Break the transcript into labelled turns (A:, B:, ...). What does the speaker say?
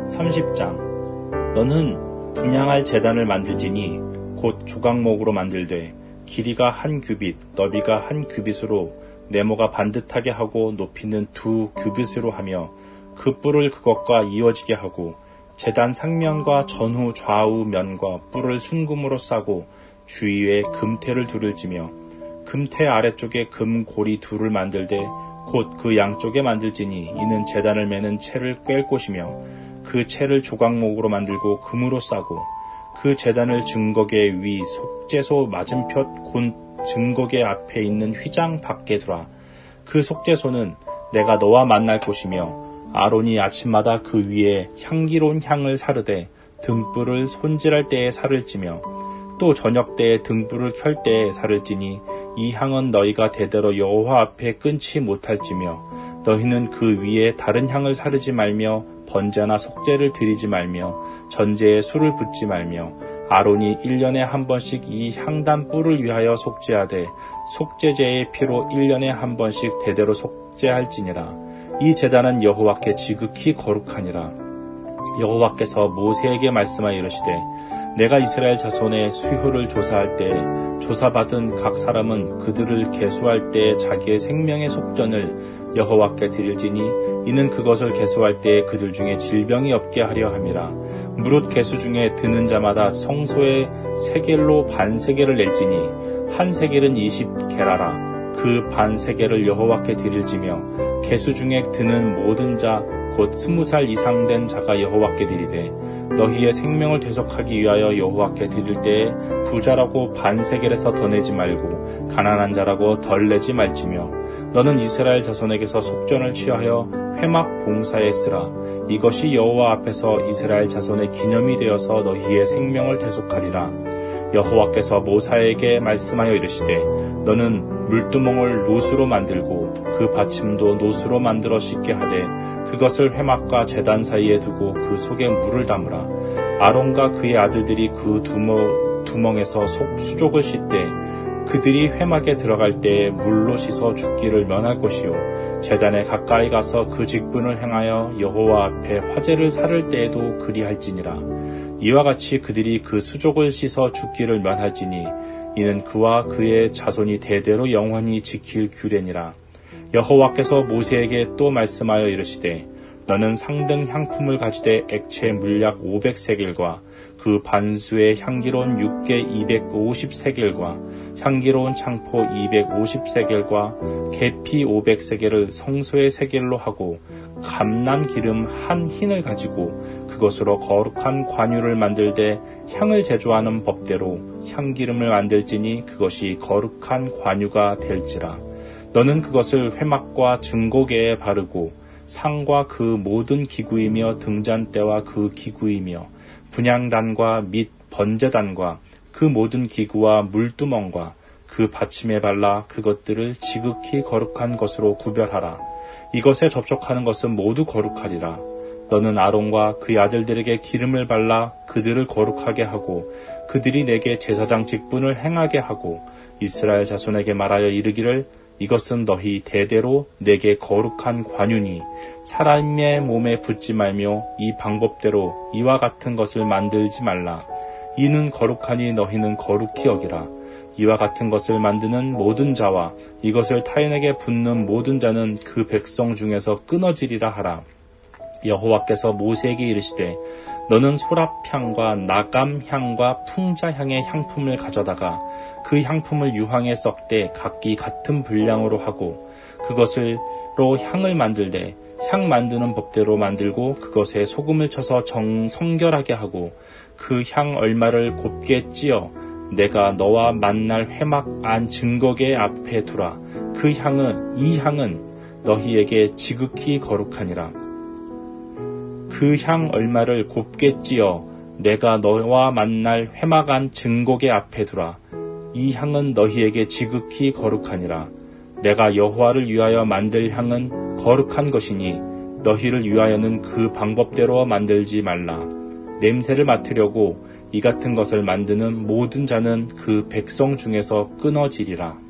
A: 30장. 너는 분향할 제단을 만들지니 곧 조각목으로 만들되 길이가 1규빗, 너비가 1규빗으로 네모가 반듯하게 하고 높이는 2규빗으로 하며 그 뿔을 그것과 이어지게 하고 제단 상면과 전후 좌우 면과 뿔을 순금으로 싸고 주위에 금테를 둘을 지며 금테 아래쪽에 금고리 둘을 만들되 곧 그 양쪽에 만들지니 이는 제단을 매는 채를 꿰을 곳이며 그 채를 조각목으로 만들고 금으로 싸고 그 제단을 증거계 위 속죄소 맞은편 곧 증거계 앞에 있는 휘장 밖에 두라. 그 속죄소는 내가 너와 만날 곳이며 아론이 아침마다 그 위에 향기로운 향을 사르되 등불을 손질할 때에 살을 찌며 또 저녁 때에 등불을 켤 때에 살을 찌니 이 향은 너희가 대대로 여호와 앞에 끊지 못할지며 너희는 그 위에 다른 향을 사르지 말며 번제나 속죄를 드리지 말며 전제에 술을 붓지 말며 아론이 1년에 한 번씩 이 향단 뿔을 위하여 속죄하되 속죄제의 피로 1년에 한 번씩 대대로 속죄할지니라. 이 제단은 여호와께 지극히 거룩하니라. 여호와께서 모세에게 말씀하여 이르시되 내가 이스라엘 자손의 수효를 조사할 때 조사받은 각 사람은 그들을 계수할 때 자기의 생명의 속전을 여호와께 드릴지니 이는 그것을 계수할 때 그들 중에 질병이 없게 하려 함이라. 무릇 계수 중에 드는 자마다 성소에 세겔로 반세겔을 낼지니 한 세겔은 20게라라. 그 반세겔을 여호와께 드릴지며 계수 중에 드는 모든 자 곧 20살 이상 된 자가 여호와께 드리되 너희의 생명을 되속하기 위하여 여호와께 드릴 때에 부자라고 반세겔에서 더 내지 말고 가난한 자라고 덜 내지 말지며 너는 이스라엘 자손에게서 속전을 취하여 회막 봉사에 쓰라. 이것이 여호와 앞에서 이스라엘 자손의 기념이 되어서 너희의 생명을 되속하리라. 여호와께서 모세에게 말씀하여 이르시되 너는 물두멍을 노수로 만들고 그 받침도 노수로 만들어 씻게 하되 그것을 회막과 제단 사이에 두고 그 속에 물을 담으라. 아론과 그의 아들들이 그 두멍에서 수족을 씻되 그들이 회막에 들어갈 때에 물로 씻어 죽기를 면할 것이요 제단에 가까이 가서 그 직분을 행하여 여호와 앞에 화제를 사를 때에도 그리할지니라. 이와 같이 그들이 그 수족을 씻어 죽기를 면할지니 이는 그와 그의 자손이 대대로 영원히 지킬 규례니라. 여호와께서 모세에게 또 말씀하여 이르시되 너는 상등 향품을 가지되 액체 물약 500세겔과 그 반수의 향기로운 육개 250세겔과 향기로운 창포 250세겔과 계피 500세겔을 성소의 세겔로 하고 감람 기름 한 흰을 가지고 그것으로 거룩한 관유를 만들되 향을 제조하는 법대로 향기름을 만들지니 그것이 거룩한 관유가 될지라. 너는 그것을 회막과 증거계에 바르고 상과 그 모든 기구이며 등잔대와 그 기구이며 분향단과 및 번제단과 그 모든 기구와 물두멍과 그 받침에 발라 그것들을 지극히 거룩한 것으로 구별하라. 이것에 접촉하는 것은 모두 거룩하리라. 너는 아론과 그의 아들들에게 기름을 발라 그들을 거룩하게 하고 그들이 내게 제사장 직분을 행하게 하고 이스라엘 자손에게 말하여 이르기를 이것은 너희 대대로 내게 거룩한 관유니 사람의 몸에 붓지 말며 이 방법대로 이와 같은 것을 만들지 말라. 이는 거룩하니 너희는 거룩히 여기라. 이와 같은 것을 만드는 모든 자와 이것을 타인에게 붓는 모든 자는 그 백성 중에서 끊어지리라 하라. 여호와께서 모세에게 이르시되 너는 소랍향과 나감향과 풍자향의 향품을 가져다가 그 향품을 유황에 썩되 각기 같은 분량으로 하고 그것으로 향을 만들되 향 만드는 법대로 만들고 그것에 소금을 쳐서 성결하게 하고 그 향 얼마를 곱게 찧어 내가 너와 만날 회막 안 증거계 앞에 두라. 이 향은 너희에게 지극히 거룩하니라. 그 향 얼마를 곱게 찧어 내가 너와 만날 회막 안 증거계 앞에 두라. 이 향은 너희에게 지극히 거룩하니라. 내가 여호와를 위하여 만들 향은 거룩한 것이니 너희를 위하여는 그 방법대로 만들지 말라. 냄새를 맡으려고 이 같은 것을 만드는 모든 자는 그 백성 중에서 끊어지리라.